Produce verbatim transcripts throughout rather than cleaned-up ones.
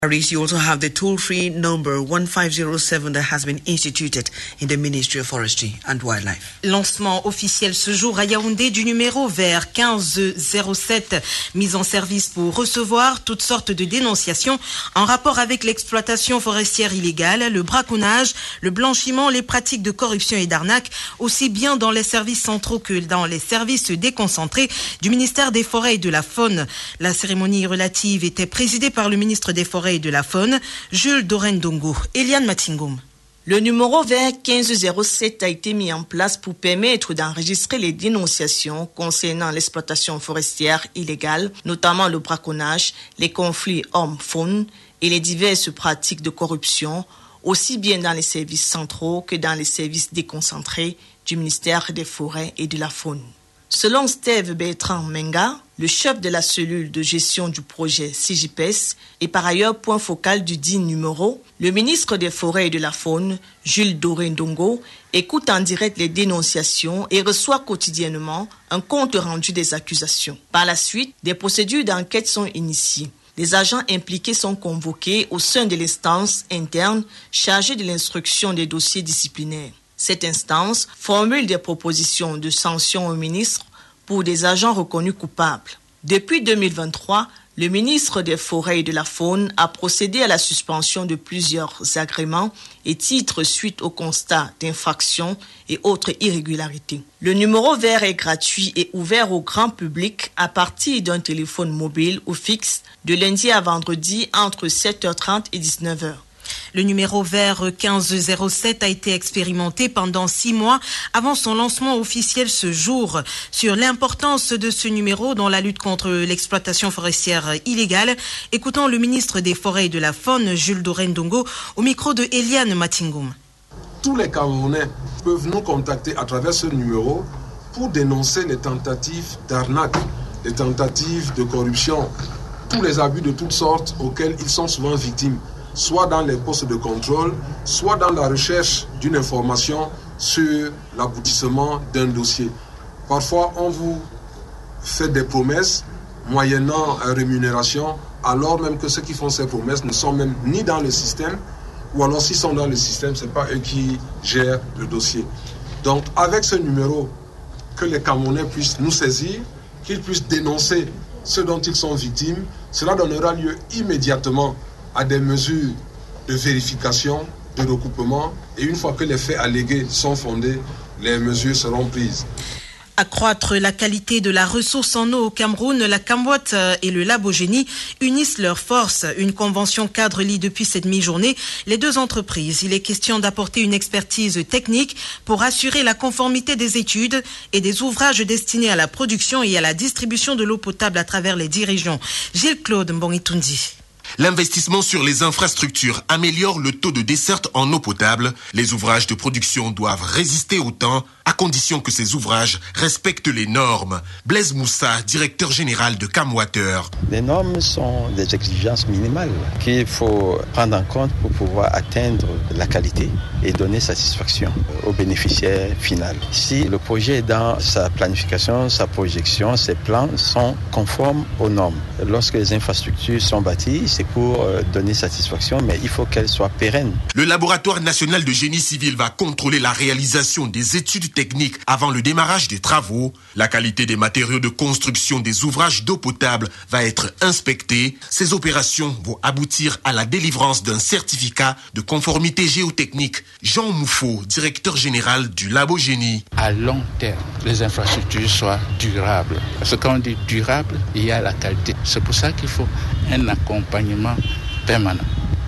You also have the toll-free number one five zero seven that has been instituted in the Ministry of Forestry and Wildlife. Lancement officiel ce jour à Yaoundé du numéro vert quinze zéro sept, mis en service pour recevoir toutes sortes de dénonciations en rapport avec l'exploitation forestière illégale, le braconnage, le blanchiment, les pratiques de corruption et d'arnaque, aussi bien dans les services centraux que dans les services déconcentrés du ministère des Forêts et de la Faune. La cérémonie relative était présidée par le ministre des Forêts et de la Faune, Jules Dorendongo. Eliane Matingom. Le numéro vert quinze zéro sept a été mis en place pour permettre d'enregistrer les dénonciations concernant l'exploitation forestière illégale, notamment le braconnage, les conflits hommes-faune et les diverses pratiques de corruption, aussi bien dans les services centraux que dans les services déconcentrés du ministère des Forêts et de la Faune. Selon Steve Bertrand Menga, le chef de la cellule de gestion du projet C J P E S et par ailleurs point focal du dit numéro, le ministre des Forêts et de la Faune, Jules Dorendongo, écoute en direct les dénonciations et reçoit quotidiennement un compte rendu des accusations. Par la suite, des procédures d'enquête sont initiées. Les agents impliqués sont convoqués au sein de l'instance interne chargée de l'instruction des dossiers disciplinaires. Cette instance formule des propositions de sanctions au ministre pour des agents reconnus coupables. Depuis deux mille vingt-trois, le ministre des Forêts et de la Faune a procédé à la suspension de plusieurs agréments et titres suite au constat d'infractions et autres irrégularités. Le numéro vert est gratuit et ouvert au grand public à partir d'un téléphone mobile ou fixe de lundi à vendredi entre sept heures trente et dix-neuf heures. Le numéro vert quinze zéro sept a été expérimenté pendant six mois avant son lancement officiel ce jour. Sur l'importance de ce numéro dans la lutte contre l'exploitation forestière illégale, écoutons le ministre des Forêts et de la Faune, Jules Dorendongo, au micro de Eliane Matingom. Tous les Camerounais peuvent nous contacter à travers ce numéro pour dénoncer les tentatives d'arnaque, les tentatives de corruption, tous les abus de toutes sortes auxquels ils sont souvent victimes, soit dans les postes de contrôle, soit dans la recherche d'une information sur l'aboutissement d'un dossier. Parfois, on vous fait des promesses moyennant rémunération, alors même que ceux qui font ces promesses ne sont même ni dans le système, ou alors s'ils sont dans le système, ce n'est pas eux qui gèrent le dossier. Donc, avec ce numéro, que les Camerounais puissent nous saisir, qu'ils puissent dénoncer ce dont ils sont victimes, cela donnera lieu immédiatement à des mesures de vérification, de recoupement, et une fois que les faits allégués sont fondés, les mesures seront prises. Accroître la qualité de la ressource en eau au Cameroun, la Camboite et le Labogénie unissent leurs forces. Une convention cadre lie depuis cette mi-journée les deux entreprises. Il est question d'apporter une expertise technique pour assurer la conformité des études et des ouvrages destinés à la production et à la distribution de l'eau potable à travers les dix régions. Gilles-Claude Mbongitundi. L'investissement sur les infrastructures améliore le taux de desserte en eau potable. Les ouvrages de production doivent résister au temps, à condition que ces ouvrages respectent les normes. Blaise Moussa, directeur général de Camwater. Les normes sont des exigences minimales qu'il faut prendre en compte pour pouvoir atteindre la qualité et donner satisfaction au bénéficiaire final. Si le projet dans sa planification, sa projection, ses plans sont conformes aux normes. Lorsque les infrastructures sont bâties, c'est pour donner satisfaction, mais il faut qu'elles soient pérennes. Le laboratoire national de génie civil va contrôler la réalisation des études techniques avant le démarrage des travaux. La qualité des matériaux de construction des ouvrages d'eau potable va être inspectée. Ces opérations vont aboutir à la délivrance d'un certificat de conformité géotechnique. Jean Moufo, directeur général du Labogénie. À long terme, les infrastructures soient durables. Parce que quand on dit durable, il y a la qualité. C'est pour ça qu'il faut un accompagnement permanent.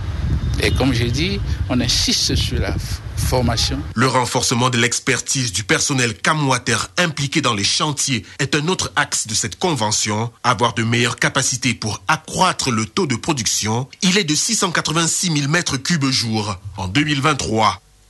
Et comme j'ai dit, on insiste sur la formation. Le renforcement de l'expertise du personnel Camwater impliqué dans les chantiers est un autre axe de cette convention. Avoir de meilleures capacités pour accroître le taux de production. Il est de six cent quatre-vingt-six mille mètres cubes jour en deux mille vingt-trois.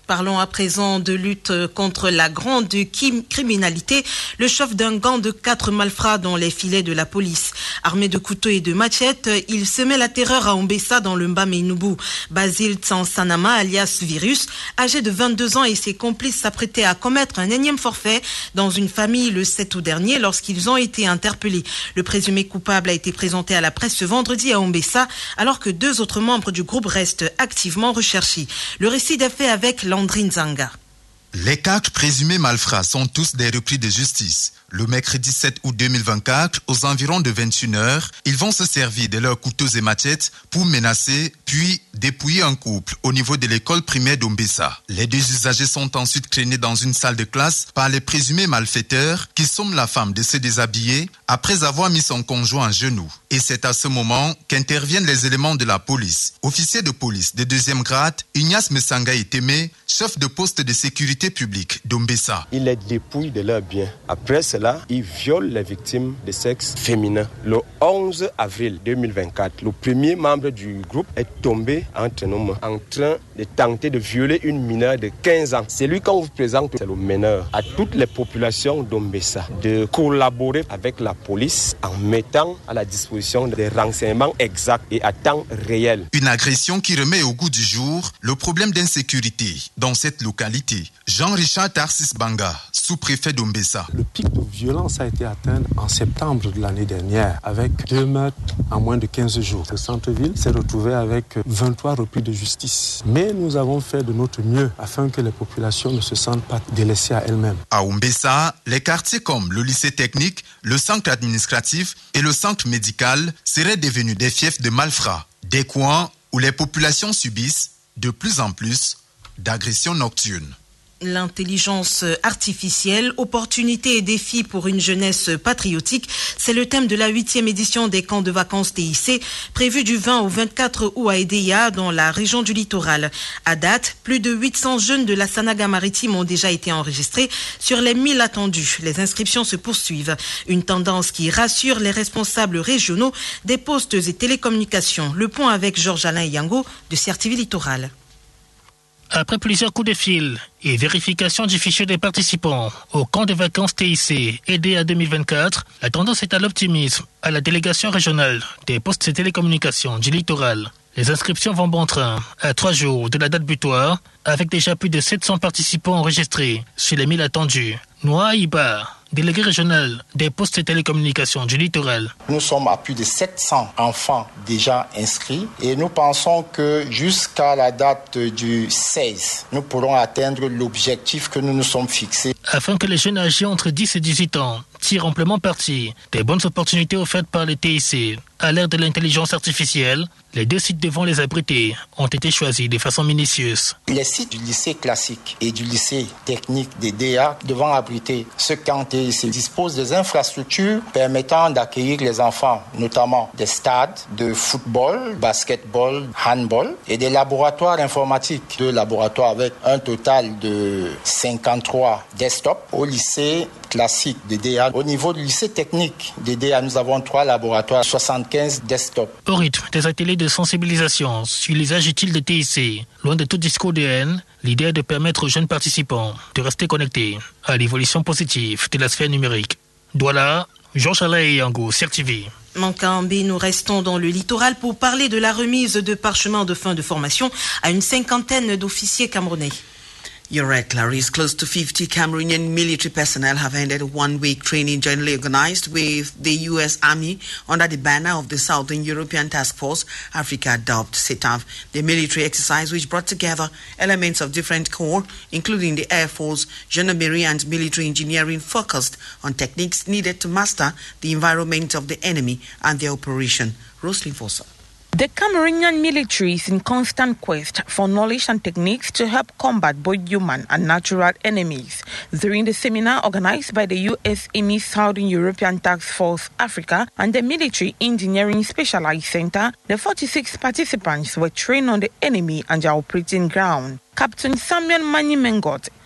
Parlons à présent de lutte contre la grande criminalité. Le chef d'un gang de quatre malfrats dans les filets de la police. Armé de couteaux et de machettes, il semait la terreur à Ombessa dans le Mbamenoubou. Basile Tsansanama, alias Virus, âgé de vingt-deux ans, et ses complices s'apprêtaient à commettre un énième forfait dans une famille le sept août dernier lorsqu'ils ont été interpellés. Le présumé coupable a été présenté à la presse ce vendredi à Ombessa, alors que deux autres membres du groupe restent activement recherchés. Le récit des faits avec Landrine Zanga. Les quatre présumés malfrats sont tous des repris de justice. Le mercredi sept août deux mille vingt-quatre, aux environs de vingt et une heures, ils vont se servir de leurs couteaux et machettes pour menacer, puis dépouiller un couple au niveau de l'école primaire d'Ombessa. Les deux usagers sont ensuite traînés dans une salle de classe par les présumés malfaiteurs qui somment la femme de se déshabiller après avoir mis son conjoint à genoux. Et c'est à ce moment qu'interviennent les éléments de la police. Officier de police de deuxième grade, Ignace Messanga Itemé, chef de poste de sécurité publique d'Ombessa. Il les dépouille de leurs biens. Après cela, il viole les victimes de sexe féminin. Le onze avril deux mille vingt-quatre, le premier membre du groupe est tombé entre nos mains en train de tenter de violer une mineure de quinze ans. C'est lui qu'on vous présente, c'est le meneur. À toutes les populations d'Ombessa de collaborer avec la police en mettant à la disposition des renseignements exacts et à temps réel. Une agression qui remet au goût du jour le problème d'insécurité dans cette localité. Jean-Richard Tarsis Banga, sous-préfet d'Ombessa. Le pic de violence a été atteint en septembre de l'année dernière avec deux meurtres en moins de quinze jours. Le centre-ville s'est retrouvé avec vingt-trois repris de justice. Mais nous avons fait de notre mieux afin que les populations ne se sentent pas délaissées à elles-mêmes. À Ombessa, les quartiers comme le lycée technique, le centre administratif et le centre médical seraient devenus des fiefs de malfrats. Des coins où les populations subissent de plus en plus d'agressions nocturnes. L'intelligence artificielle, opportunités et défis pour une jeunesse patriotique, c'est le thème de la huitième édition des camps de vacances T I C, prévu du vingt au vingt-quatre août à Edéa, dans la région du littoral. À date, plus de huit cents jeunes de la Sanaga maritime ont déjà été enregistrés sur les mille attendus. Les inscriptions se poursuivent. Une tendance qui rassure les responsables régionaux des postes et télécommunications. Le point avec Georges-Alain Yango de C R T V Littoral. Après plusieurs coups de fil et vérification du fichier des participants au camp de vacances T I C Edéa deux mille vingt-quatre, la tendance est à l'optimisme à la délégation régionale des postes et télécommunications du littoral. Les inscriptions vont bon train à trois jours de la date butoir, avec déjà plus de sept cents participants enregistrés sur les mille attendus. Noa Iba, délégué régional des postes et télécommunications du littoral. Nous sommes à plus de sept cents enfants déjà inscrits et nous pensons que jusqu'à la date du seize, nous pourrons atteindre l'objectif que nous nous sommes fixés. Afin que les jeunes âgés entre dix et dix-huit ans tirent amplement parti des bonnes opportunités offertes par les T I C à l'ère de l'intelligence artificielle, les deux sites devant les abriter ont été choisis de façon minutieuse. Les sites du lycée classique et du lycée technique d'Edéa devant abriter ce camp T I C disposent des infrastructures permettant d'accueillir les enfants, notamment des stades de football, basketball, handball et des laboratoires informatiques. Deux laboratoires avec un total de cinquante-trois desktops au lycée classique d'Edéa. Au niveau du lycée technique d'Edéa, nous avons trois laboratoires, soixante-quinze desktops. Au rythme des ateliers de sensibilisation sur l'usage utile des T I C, loin de tout discours de haine, l'idée est de permettre aux jeunes participants de rester connectés à l'évolution positive de la sphère numérique. Douala, Georges-Alain Yango, C R T V. Mankambé, nous restons dans le littoral pour parler de la remise de parchemins de fin de formation à une cinquantaine d'officiers camerounais. You're right, Clarice. Close to fifty Cameroonian military personnel have ended one-week training jointly organized with the U S Army under the banner of the Southern European Task Force, Africa dubbed C E T A F. The military exercise, which brought together elements of different corps, including the Air Force, Gendarmerie and military engineering, focused on techniques needed to master the environment of the enemy and their operation. Roslyn Fossa. The Cameroonian military is in constant quest for knowledge and techniques to help combat both human and natural enemies. During the seminar organized by the U S Army Southern European Task Force Africa and the Military Engineering Specialized Center, the forty-six participants were trained on the enemy and their operating ground. Captain Samuel Mani Mengot,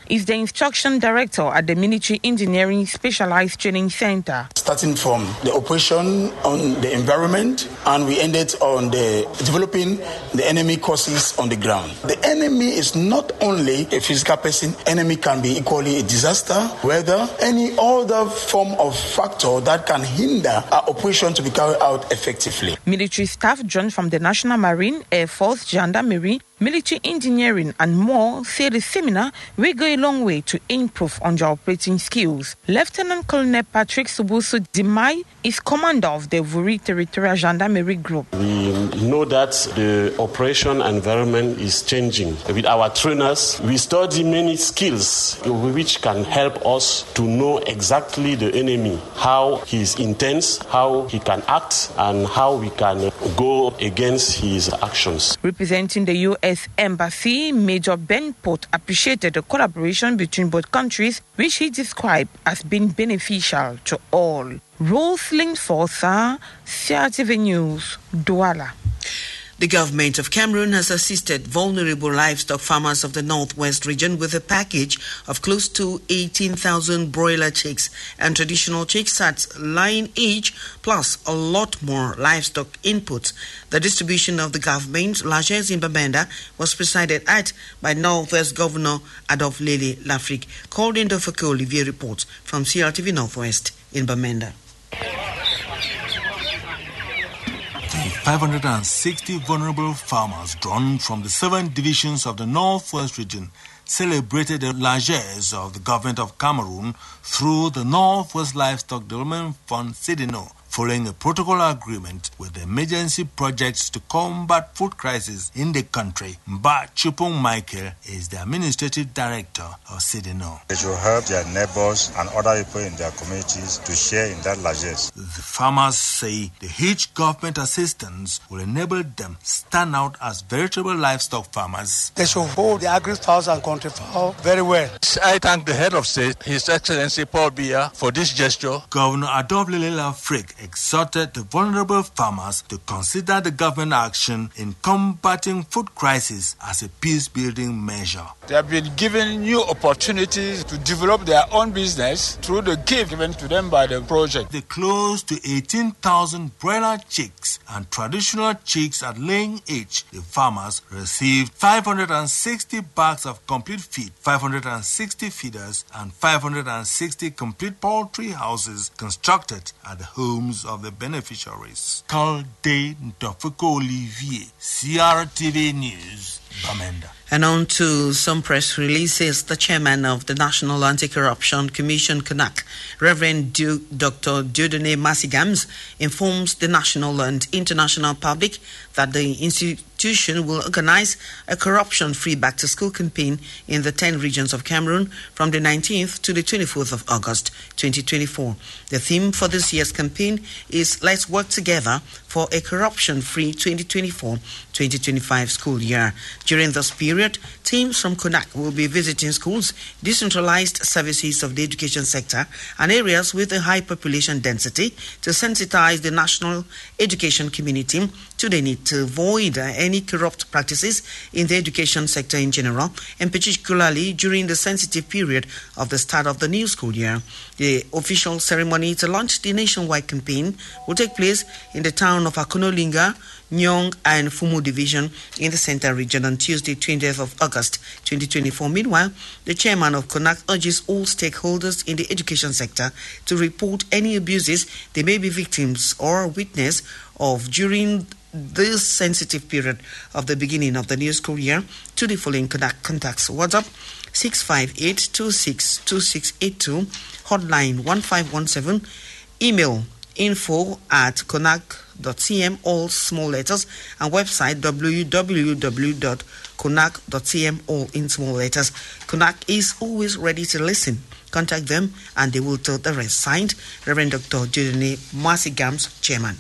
is the instruction director at the Military Engineering Specialized Training Center. Starting from the operation on the environment, and we ended on the developing the enemy courses on the ground. The enemy is not only a physical person, enemy can be equally a disaster, weather, any other form of factor that can hinder our operation to be carried out effectively. Military staff joined from the National Marine, Air Force, Gendarmerie, military engineering and more say the seminar will go a long way to improve on their operating skills. Lieutenant Colonel Patrick Subusu Dimai is commander of the Vuri Territorial Gendarmerie Group. We know that the operation environment is changing. With our trainers, we study many skills which can help us to know exactly the enemy, how he intends, how he can act, and how we can go against his actions. Representing the U S Embassy, Major Ben Port appreciated the collaboration between both countries, which he described as being beneficial to all. Rosalind Forza, C R T V News, Douala. The government of Cameroon has assisted vulnerable livestock farmers of the northwest region with a package of close to eighteen thousand broiler chicks and traditional chicks at line age, plus a lot more livestock inputs. The distribution of the government largesse in Bamenda was presided at by Northwest Governor Adolphe Lele Lafrique. Called in Dofako Olivier reports from C R T V Northwest in Bamenda. five hundred sixty vulnerable farmers drawn from the seven divisions of the Northwest region celebrated the largesse of the government of Cameroon through the Northwest Livestock Development Fund, SEDENO, following a protocol agreement with the emergency projects to combat food crisis in the country. Mba Chupong Michael is the administrative director of SEDENO. They should help their neighbors and other people in their communities to share in that largesse. The farmers say the huge government assistance will enable them stand out as veritable livestock farmers. They should hold the agri-fowls and country fowl very well. I thank the head of state, His Excellency Paul Biya, for this gesture. Governor Adolphe Lele Lafrique exhorted the vulnerable farmers to consider the government action in combating food crisis as a peace-building measure. They have been given new opportunities to develop their own business through the gift given to them by the project. The close to eighteen thousand broiler chicks and traditional chicks at laying age, the farmers received five hundred sixty bags of complete feed, five hundred sixty feeders, and five hundred sixty complete poultry houses constructed at the homes of the beneficiaries. Calde Ndofeko Olivier, C R T V News, Bamenda. And on to some press releases. The chairman of the National Anti-Corruption Commission, C O N A C, Reverend du- Doctor Dieudonné Massigams, informs the national and international public that the institution will organize a corruption-free back-to-school campaign in the ten regions of Cameroon from the nineteenth to the twenty-fourth of August, twenty twenty-four. The theme for this year's campaign is Let's Work Together for a Corruption-Free twenty twenty-four twenty twenty-five school year. During this period, teams from C O N A C will be visiting schools, decentralized services of the education sector, and areas with a high population density to sensitize the national education community to the need to avoid any corrupt practices in the education sector in general, and particularly during the sensitive period of the start of the new school year. The official ceremony to launch the nationwide campaign will take place in the town of Akonolinga, Nyong and Fumu Division in the Central Region on Tuesday, twentieth of August, twenty twenty-four. Meanwhile, the chairman of C O N A C urges all stakeholders in the education sector to report any abuses they may be victims or witness of during this sensitive period of the beginning of the new school year to the following C O N A C contacts. WhatsApp six five eight two six two six eight two, hotline one five one seven, email info at conac dot c m, all small letters, and website w w w dot conac dot c m, all in small letters. C O N A C is always ready to listen. Contact them and they will tell the rest. Signed, Reverend Doctor Dieudonné Massigams, Chairman.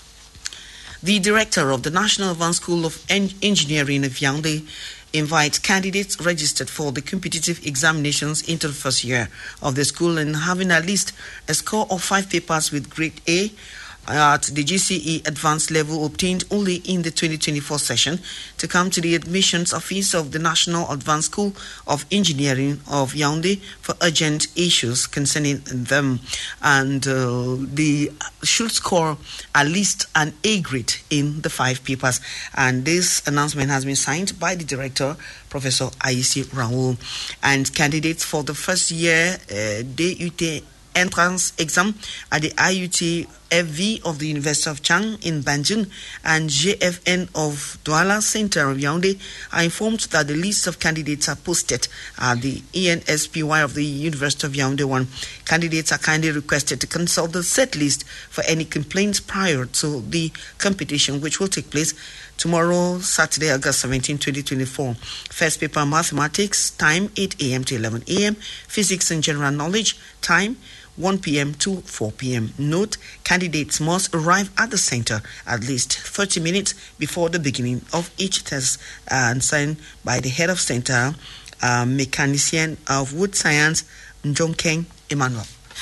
The director of the National Advanced School of en- Engineering of Yaoundé invites candidates registered for the competitive examinations into the first year of the school and having at least a score of five papers with grade A at the G C E advanced level obtained only in the twenty twenty-four session to come to the admissions office of the National Advanced School of Engineering of Yaoundé for urgent issues concerning them. And uh, they should score at least an A grade in the five papers. And this announcement has been signed by the director, Professor Aïssi Raoul. And candidates for the first year uh, D U T entrance exam at the I U T F V of the University of Chang in Banjul and J F N of Douala Center of Yaoundé are informed that the list of candidates are posted at the E N S P Y of the University of Yaoundé one. Candidates are kindly requested to consult the set list for any complaints prior to the competition, which will take place tomorrow, Saturday, August seventeenth, twenty twenty-four. First paper, mathematics, time eight a.m. to eleven a.m. Physics and general knowledge, time one p.m. to four p.m. Note, candidates must arrive at the center at least thirty minutes before the beginning of each test, uh, and signed by the head of center, uh, mechanician of wood science, Njomkeng Emmanuel.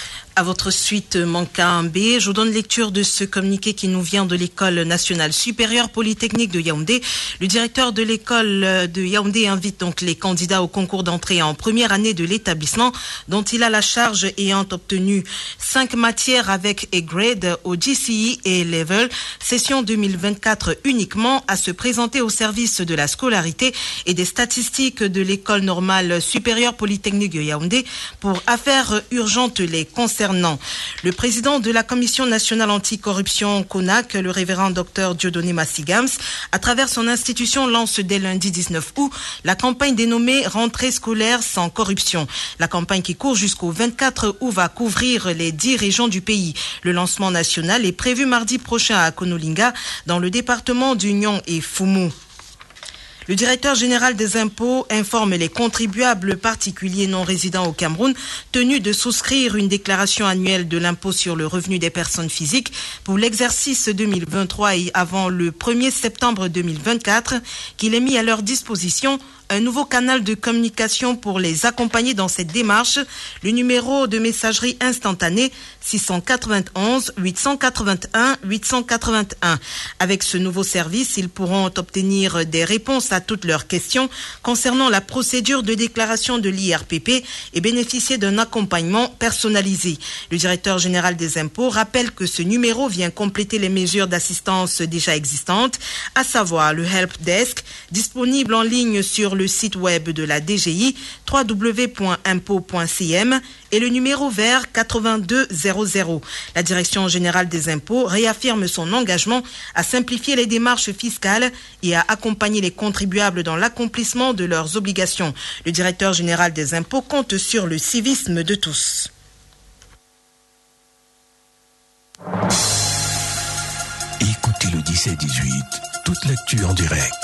À votre suite, Manka B, je vous donne lecture de ce communiqué qui nous vient de l'École nationale supérieure polytechnique de Yaoundé. Le directeur de l'école de Yaoundé invite donc les candidats au concours d'entrée en première année de l'établissement, dont il a la charge ayant obtenu cinq matières avec A grade au G C E et Level, session deux mille vingt-quatre uniquement, à se présenter au service de la scolarité et des statistiques de l'École normale supérieure polytechnique de Yaoundé pour affaires urgentes les concernant. Le président de la Commission nationale anticorruption C O N A C, le révérend docteur Dieudonné Massigams, à travers son institution, lance dès lundi dix-neuf août la campagne dénommée Rentrée scolaire sans corruption. La campagne qui court jusqu'au vingt-quatre août va couvrir les dix régions du pays. Le lancement national est prévu mardi prochain à Konolinga, dans le département d'Union et Foumou. Le directeur général des impôts informe les contribuables particuliers non résidents au Cameroun tenus de souscrire une déclaration annuelle de l'impôt sur le revenu des personnes physiques pour l'exercice deux mille vingt-trois et avant le premier septembre deux mille vingt-quatre qu'il est mis à leur disposition un nouveau canal de communication pour les accompagner dans cette démarche, le numéro de messagerie instantanée six cent quatre-vingt-onze huit cent quatre-vingt-un huit cent quatre-vingt-un. Avec ce nouveau service, ils pourront obtenir des réponses à toutes leurs questions concernant la procédure de déclaration de l'I R P P et bénéficier d'un accompagnement personnalisé. Le directeur général des impôts rappelle que ce numéro vient compléter les mesures d'assistance déjà existantes, à savoir le Help Desk, disponible en ligne sur le site web de la D G I, w w w point impôt point c m, et le numéro vert quatre-vingt-deux zéro zéro. La Direction générale des impôts réaffirme son engagement à simplifier les démarches fiscales et à accompagner les contribuables dans l'accomplissement de leurs obligations. Le directeur général des impôts compte sur le civisme de tous. Écoutez le dix-sept dix-huit, toute l'actu en direct.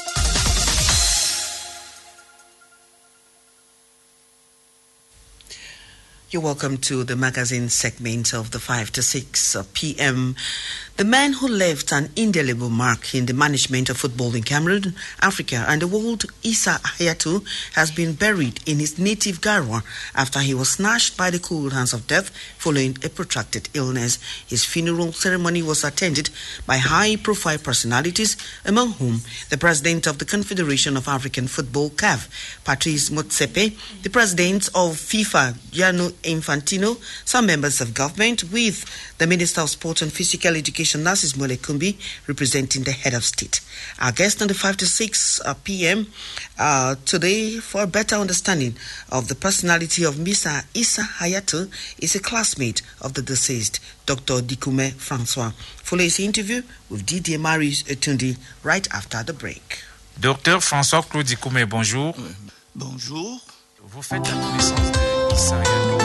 You're welcome to the magazine segment of the five to six p m The man who left an indelible mark in the management of football in Cameroon, Africa, and the world, Issa Hayatou, has been buried in his native Garoua after he was snatched by the cold hands of death following a protracted illness. His funeral ceremony was attended by high-profile personalities, among whom the president of the Confederation of African Football, C A F, Patrice Motsepe, the president of FIFA, Gianni Infantino, some members of government, with the Minister of Sport and Physical Education, Narcis Molekumbi, representing the head of state. Our guest on the five to six p m uh, today, for a better understanding of the personality of Mister Issa Hayatou, is a classmate of the deceased, Doctor Dikume Francois. Follow his interview with Didier Marius Etundi right after the break. Docteur François Claude Dikume, bonjour. Bonjour. Vous faites la connaissance de Issa Hayatou.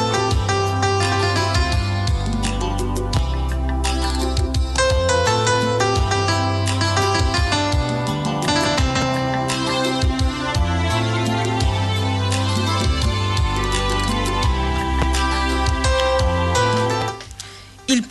Il peut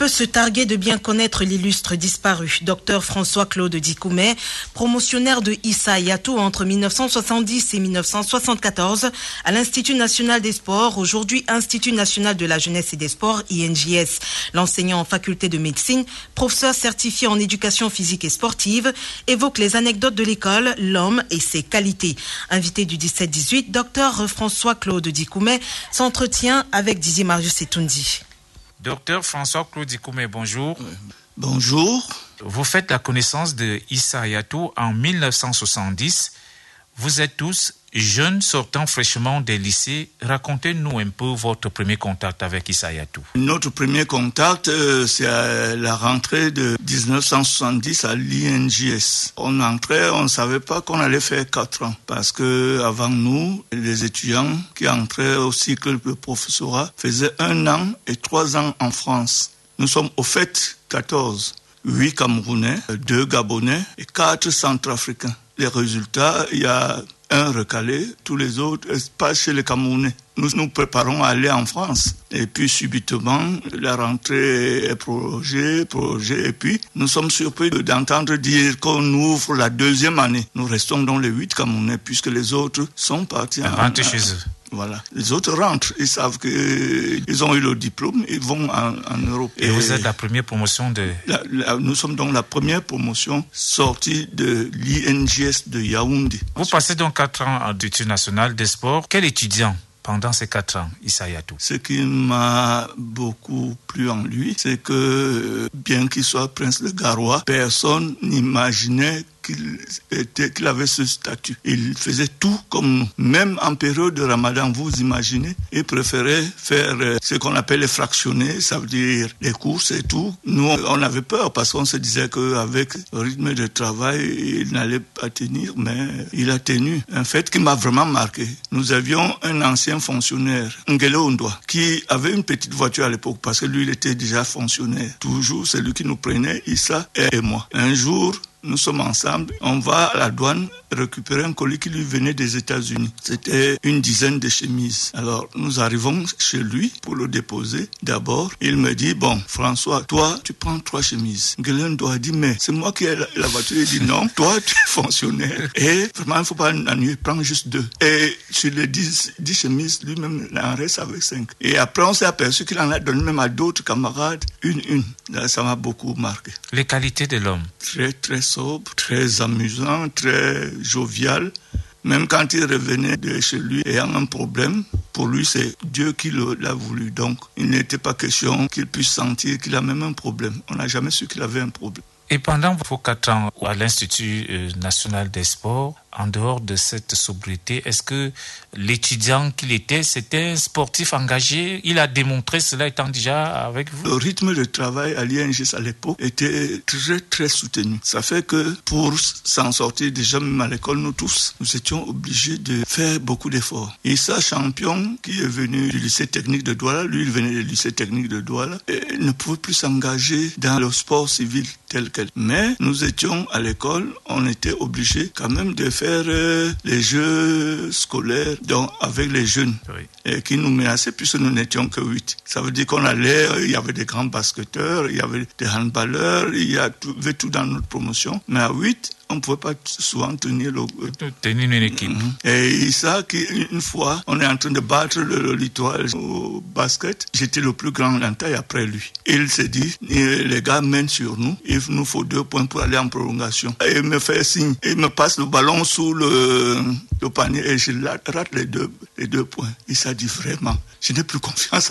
peut se targuer de bien connaître l'illustre disparu. Docteur François-Claude Dikoumé, promotionnaire de Issa Hayatou entre mille neuf cent soixante-dix et mille neuf cent soixante-quatorze à l'Institut national des sports, aujourd'hui Institut national de la jeunesse et des sports, I N J S. L'enseignant en faculté de médecine, professeur certifié en éducation physique et sportive, évoque les anecdotes de l'école, l'homme et ses qualités. Invité du dix-sept dix-huit, docteur François-Claude Dikoumé s'entretient avec Didier Marius Etoundi. Docteur François-Claude Dikoumé, bonjour. Bonjour. Vous faites la connaissance de Issa Hayatou en mille neuf cent soixante-dix. Vous êtes tous jeunes sortant fraîchement des lycées. Racontez-nous un peu votre premier contact avec Issa Hayatou. Notre premier contact, euh, c'est à la rentrée de dix-neuf cent soixante-dix à l'I N J S. On entrait, on ne savait pas qu'on allait faire quatre ans. Parce que avant nous, les étudiants qui entraient au cycle de professorat faisaient un an et trois ans en France. Nous sommes au fait quatorze. huit Camerounais, deux Gabonais et quatre Centrafricains. Les résultats, il y a un recalé, tous les autres pas chez les Camerounais. Nous nous préparons à aller en France. Et puis subitement, la rentrée est prolongée, prolongée. Et puis, nous sommes surpris d'entendre dire qu'on ouvre la deuxième année. Nous restons dans les huit Camerounais puisque les autres sont partis en... Rentrez chez eux. Voilà. Les autres rentrent. Ils savent qu'ils ont eu le diplôme. Ils vont en, en Europe. Et, Et vous êtes la première promotion de... La, la, nous sommes donc la première promotion sortie de l'I N J S de Yaoundé. Vous passez donc quatre ans d'études nationales des sports. Quel étudiant pendant ces quatre ans, Issa Hayatou? Ce qui m'a beaucoup plu en lui, c'est que, bien qu'il soit prince de Garoua, personne n'imaginait qu'il était, qu'il avait ce statut. Il faisait tout comme nous. Même en période de Ramadan, vous imaginez, il préférait faire ce qu'on appelle les fractionnés, ça veut dire les courses et tout. Nous, on avait peur parce qu'on se disait qu'avec le rythme de travail, il n'allait pas tenir, mais il a tenu. Un fait qui m'a vraiment marqué. Nous avions un ancien fonctionnaire, Ngele Ondwa, qui avait une petite voiture à l'époque parce que lui, il était déjà fonctionnaire. Toujours, c'est lui qui nous prenait, Issa et moi. Un jour, nous sommes ensemble, on va à la douane récupérer un colis qui lui venait des États-Unis. C'était une dizaine de chemises. Alors, nous arrivons chez lui pour le déposer. D'abord, il me dit, bon, François, toi, tu prends trois chemises. Nguelen doit dire, mais c'est moi qui ai la, la voiture. Il dit, non, toi, tu es fonctionnaire. Et vraiment, il ne faut pas ennuyer, prends juste deux. Et sur les dix, dix chemises, lui-même, il en reste avec cinq. Et après, on s'est aperçu qu'il en a donné même à d'autres camarades, une, une. Là, ça m'a beaucoup marqué. Les qualités de l'homme. Très, très sobre, très amusant, très jovial. Même quand il revenait de chez lui ayant un problème, pour lui c'est Dieu qui l'a voulu. Donc il n'était pas question qu'il puisse sentir qu'il a même un problème. On n'a jamais su qu'il avait un problème. Et pendant vos quatre ans à l'Institut national des sports, en dehors de cette sobriété, est-ce que l'étudiant qu'il était, c'était un sportif engagé? Il a démontré cela étant déjà avec vous? Le rythme de travail à l'I N J S à l'époque était très très soutenu. Ça fait que pour s'en sortir déjà même à l'école, nous tous, nous étions obligés de faire beaucoup d'efforts. Et ça, Champion, qui est venu du lycée technique de Douala, lui il venait du lycée technique de Douala, et ne pouvait plus s'engager dans le sport civil tel quel. Mais nous étions à l'école, on était obligés quand même de faire euh, les jeux scolaires donc avec les jeunes oui. et qui nous menaçaient puisque nous n'étions que huit. Ça veut dire qu'on allait, il y avait des grands basketteurs, il y avait des handballeurs, il y avait tout dans notre promotion. Mais à huit, on ne pouvait pas souvent tenir le... Tenir une équipe. Mm-hmm. Et ça, une fois, on est en train de battre le, le littoral au basket. J'étais le plus grand en taille après lui. Et il s'est dit, les gars mènent sur nous. Il nous faut deux points pour aller en prolongation. Et il me fait signe. Il me passe le ballon sous le, le panier et je rate les deux, les deux points. Il s'est dit vraiment, je n'ai plus confiance.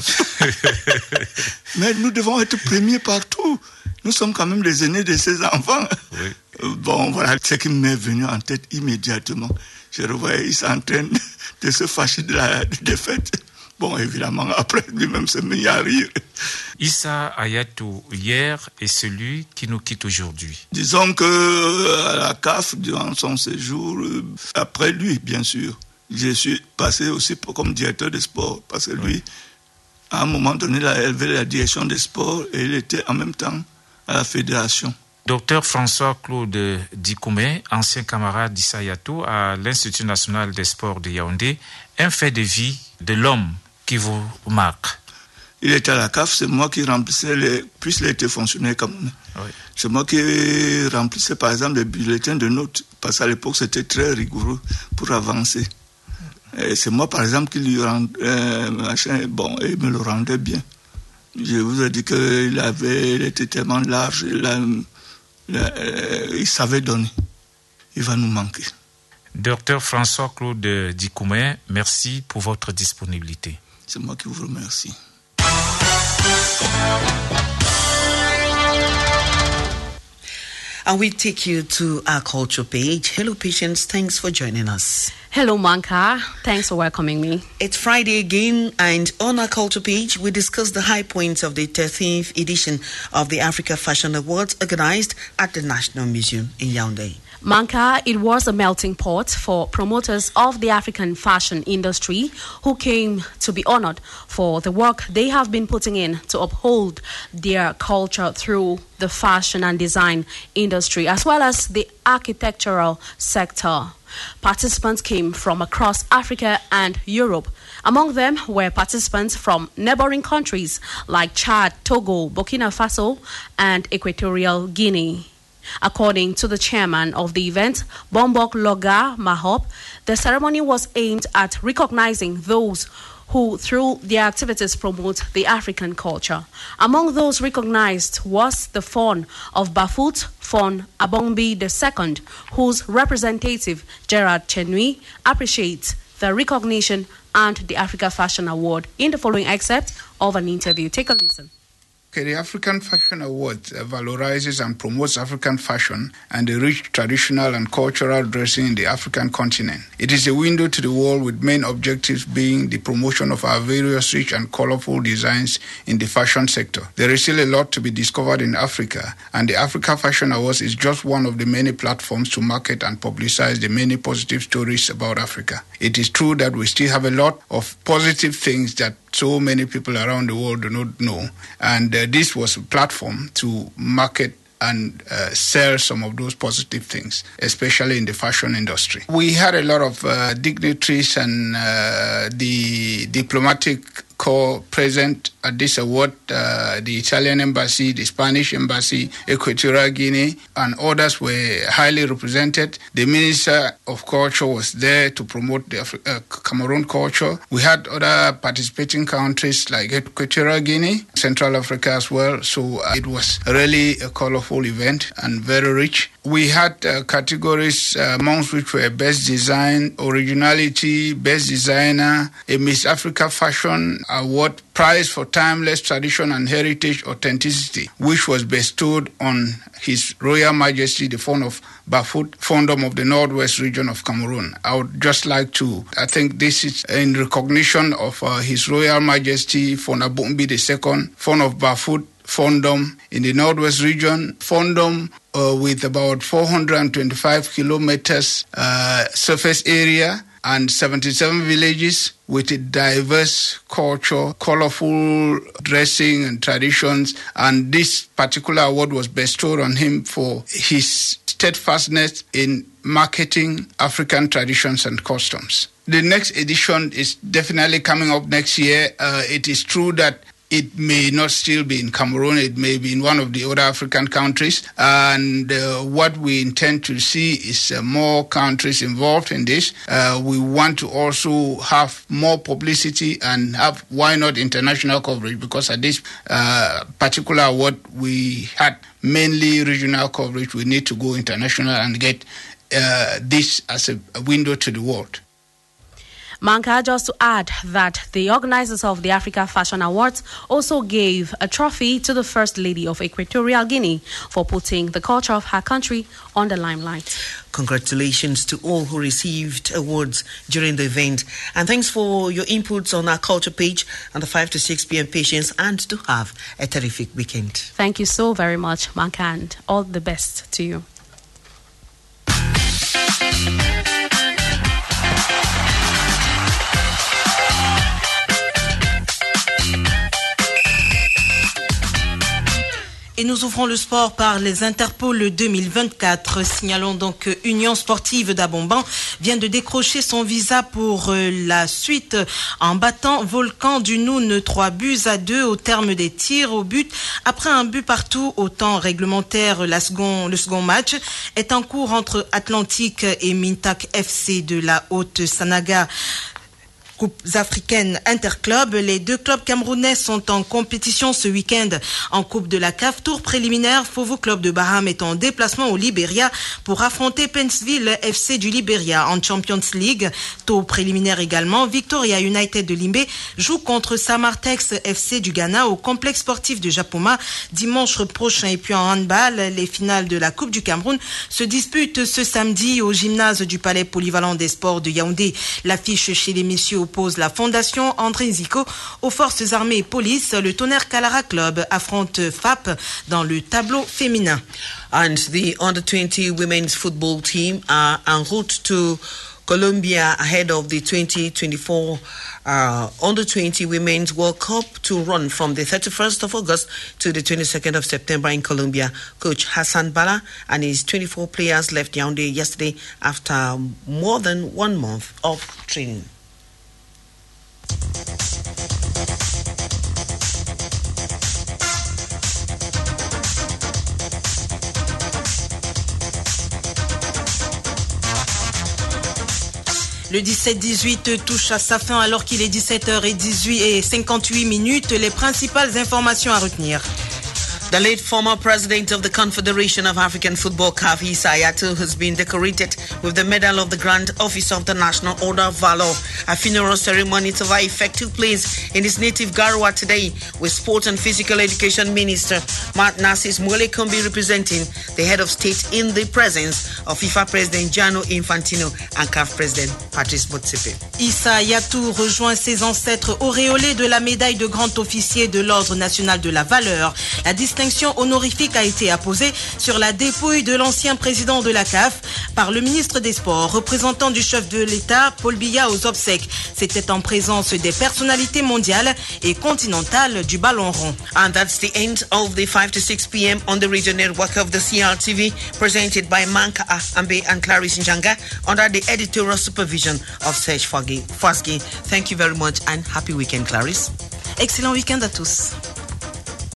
Mais nous devons être premiers partout. Nous sommes quand même les aînés de ces enfants. Oui. Bon, voilà ce qui m'est venu en tête immédiatement. Je revoyais, il s'entraîne de se fâcher de la défaite. Bon, évidemment, après, lui-même s'est mis à rire. Issa Hayatou, hier, est celui qui nous quitte aujourd'hui. Disons que à la C A F, durant son séjour, après lui, bien sûr, je suis passé aussi comme directeur des sports, parce que lui, à un moment donné, il a élevé la direction des sports et il était en même temps à la fédération. Docteur François-Claude Dikoumé, ancien camarade d'Issa Hayatou à l'Institut national des sports de Yaoundé, un fait de vie de l'homme qui vous marque? il était à la C A F, c'est moi qui remplissais les... Plus il était fonctionnaire camerounais. Oui. C'est moi qui remplissais, par exemple, les bulletins de notes. Parce qu'à l'époque, c'était très rigoureux pour avancer. Et c'est moi, par exemple, qui lui rendais... Euh, machin, bon, et il me le rendait bien. Je vous ai dit qu'il avait... Il était tellement large, il, a, il, a, il savait donner. Il va nous manquer. Docteur François-Claude Dikoumé, merci pour votre disponibilité. C'est moi qui vous remercie. And we take you to our culture page. Hello, Patience. Thanks for joining us. Hello, Manka. Thanks for welcoming me. It's Friday again, and on our culture page, we discuss the high points of the thirteenth edition of the Africa Fashion Awards organized at the National Museum in Yaoundé. Manka, it was a melting pot for promoters of the African fashion industry who came to be honored for the work they have been putting in to uphold their culture through the fashion and design industry, as well as the architectural sector. Participants came from across Africa and Europe. Among them were participants from neighboring countries like Chad, Togo, Burkina Faso, and Equatorial Guinea. According to the chairman of the event, Bombok Loga Mahop, the ceremony was aimed at recognizing those who, through their activities, promote the African culture. Among those recognized was the Faun of Bafut, Faun Abongbi the Second, whose representative, Gerard Chenui, appreciates the recognition and the Africa Fashion Award in the following excerpt of an interview. Take a listen. Okay, the African Fashion Award uh, valorizes and promotes African fashion and the rich traditional and cultural dressing in the African continent. It is a window to the world with main objectives being the promotion of our various rich and colorful designs in the fashion sector. There is still a lot to be discovered in Africa, and the Africa Fashion Awards is just one of the many platforms to market and publicize the many positive stories about Africa. It is true that we still have a lot of positive things that so many people around the world do not know, and uh, this was a platform to market and uh, sell some of those positive things, especially in the fashion industry. We had a lot of uh, dignitaries and uh, the diplomatic corps present at this award, uh, the Italian embassy, the Spanish embassy, Equatorial Guinea, and others were highly represented. The Minister of Culture was there to promote the Af- uh, Cameroon culture. We had other participating countries like Equatorial Guinea, Central Africa as well. So uh, it was really a colorful event and very rich. We had uh, categories uh, amongst which were Best Design, Originality, Best Designer, a Miss Africa Fashion Award, Prize for Timeless Tradition and Heritage Authenticity, which was bestowed on His Royal Majesty, the Faun of Bafut, Fondom of the Northwest region of Cameroon. I would just like to, I think this is in recognition of uh, His Royal Majesty, Faun Abongbi the Second, Faun of Bafut, Fondom in the Northwest region, Fondom uh, with about four hundred twenty-five kilometers uh, surface area and seventy-seven villages with a diverse culture, colorful dressing and traditions. And this particular award was bestowed on him for his steadfastness in marketing African traditions and customs. The next edition is definitely coming up next year. Uh, it is true that it may not still be in Cameroon, it may be in one of the other African countries. And uh, what we intend to see is uh, more countries involved in this. Uh, we want to also have more publicity and have, why not, international coverage, because at this uh, particular award, we had mainly regional coverage. We need to go international and get uh, this as a, a window to the world. Manka, just to add that the organizers of the Africa Fashion Awards also gave a trophy to the First Lady of Equatorial Guinea for putting the culture of her country on the limelight. Congratulations to all who received awards during the event. And thanks for your inputs on our culture page on the five to six p.m. Patience, and to have a terrific weekend. Thank you so very much, Manka, and all the best to you. Et nous ouvrons le sport par les Interpol deux mille vingt-quatre. Signalons donc que Union Sportive d'Abomban vient de décrocher son visa pour la suite en battant Volcan du Noun trois buts à deux au terme des tirs au but. Après un but partout au temps réglementaire, la second, le second match est en cours entre Atlantique et Mintak F C de la Haute-Sanaga. Coupes africaines interclubs. Les deux clubs camerounais sont en compétition ce week-end en Coupe de la C A F. Tour préliminaire, Fovo Club de Baham est en déplacement au Libéria pour affronter Pennsville F C du Libéria en Champions League. Tour préliminaire également, Victoria United de Limbé joue contre Samartex F C du Ghana au complexe sportif de Japoma dimanche prochain. Et puis en handball, les finales de la Coupe du Cameroun se disputent ce samedi au gymnase du Palais Polyvalent des Sports de Yaoundé. L'affiche chez les messieurs oppose la fondation André Zico aux forces armées et police. Le Tonnerre Calara Club affronte F A P dans le tableau féminin. And the under twenty women's football team are en route to Colombia ahead of the twenty twenty-four uh, under twenty Women's World Cup to run from the thirty-first of August to the twenty-second of September in Colombia. Coach Hassan Bala and his twenty-four players left Yaoundé yesterday after more than one month of training. Le dix-sept dix-huit touche à sa fin alors qu'il est dix-sept heures cinquante-huit minutes. Les principales informations à retenir. The late former president of the Confederation of African Football, C A F, Issa Hayatou, has been decorated with the Medal of the Grand Officer of the National Order of Valor. A funeral ceremony to that effect took place in his native Garoua today, with Sport and Physical Education Minister Matt Narcis Mwelekombi representing the head of state in the presence of FIFA President Gianni Infantino and C A F President Patrice Motsepe. Issa Hayatou rejoint ses ancêtres auréolés de la médaille de grand officier de l'Ordre national de la valeur. La distinction honorifique a été apposée sur la dépouille de l'ancien président de la C A F par le ministre des Sports, représentant du chef de l'État, Paul Biya, aux obsèques. C'était en présence des personnalités mondiales et continentales du ballon rond. And that's the end of the five to six p m on the radio network of the C R T V, presented by Manka Ambe and Clarice Njanga under the editorial supervision of Serge Fasgi. Thank you very much and happy weekend, Clarice. Excellent week-end à tous.